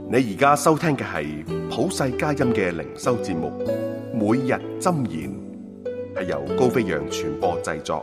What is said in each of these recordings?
你而家收聽嘅係普世佳音嘅靈修節目，每日箴言，係由高飛揚傳播製作。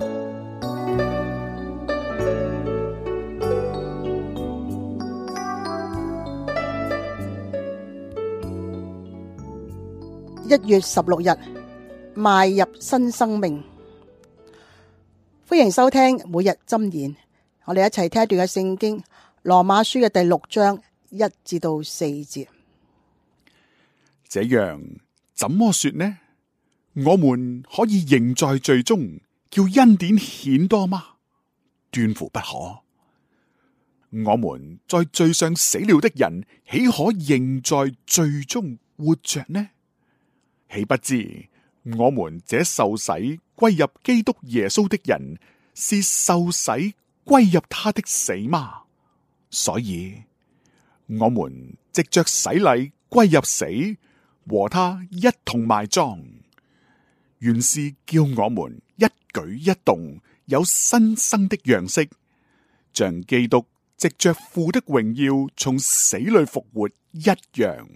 1月16日，邁入新生命。歡迎收聽每日箴言，我哋一齊聽一段嘅聖經，羅馬書嘅第6章1至4節。 這樣怎麼說呢？我們可以仍在罪中，叫恩典顯多嗎？斷乎不可。我們在罪上死了的人，豈可仍在罪中活着呢？豈不知我們這受洗歸入基督耶穌的人，是受洗歸入他的死嗎？所以我們藉着洗禮歸入死，和他一同埋葬，原是叫我們一舉一動有新生的樣式，像基督藉着父的榮耀從死裏復活一樣。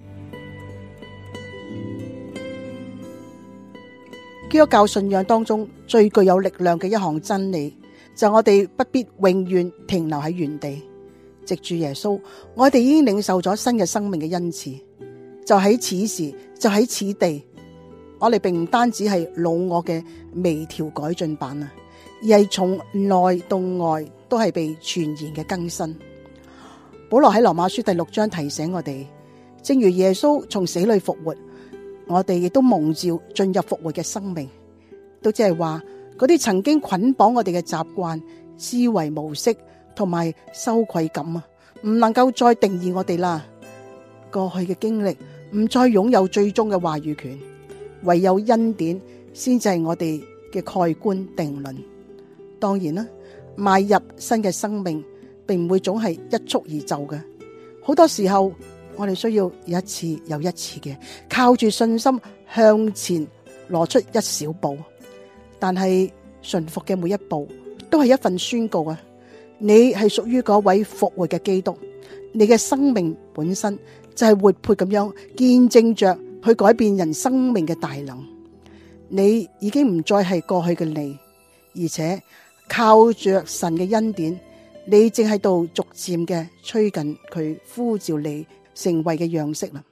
基督教信仰當中最具有力量嘅一項真理，就我哋不必永遠停留喺原地。藉住耶穌，我哋已經領受咗新嘅生命嘅恩賜。就喺此時，就喺此地，我哋並唔單止係老我嘅微調改進版啊，而係從內到外都係被全然嘅更新。保羅喺羅馬書第6章提醒我哋，正如耶穌從死裏復活，我哋亦都蒙召進入復活嘅生命，都即係話嗰啲曾經捆綁我哋嘅習慣、思維模式同埋羞愧感啊，唔能夠再定義我哋啦。過去嘅經歷唔再擁有最終嘅話語權，唯有恩典先至係我哋嘅蓋棺定論。當然啦，邁入新嘅生命並唔會總係一蹴而就嘅，好多時候我哋需要一次又一次嘅靠住信心向前攞出一小步，但係順服嘅每一步都係一份宣告啊！你係屬於嗰位復活嘅基督，你嘅生命本身就係活潑咁樣見證着去改變人生命嘅大能。你已經唔再係過去嘅你，而且靠着神嘅恩典，你正喺度逐漸嘅趨近佢呼召你成為嘅樣式啦。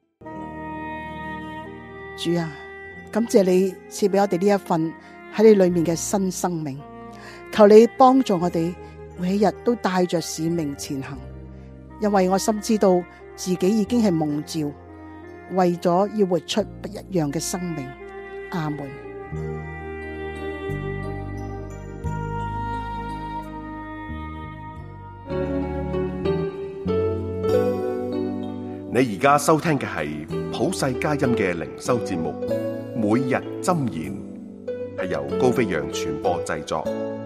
主啊，感謝你賜俾我哋呢一份喺你裏面嘅新生命，求你幫助我哋每一日都帶着使命前行，因為我深知道自己已經係蒙召，為咗要活出不一樣嘅生命。阿門。 你而家收聽嘅係普世佳音嘅靈修節目，每日箴言，係由高飛揚傳播製作。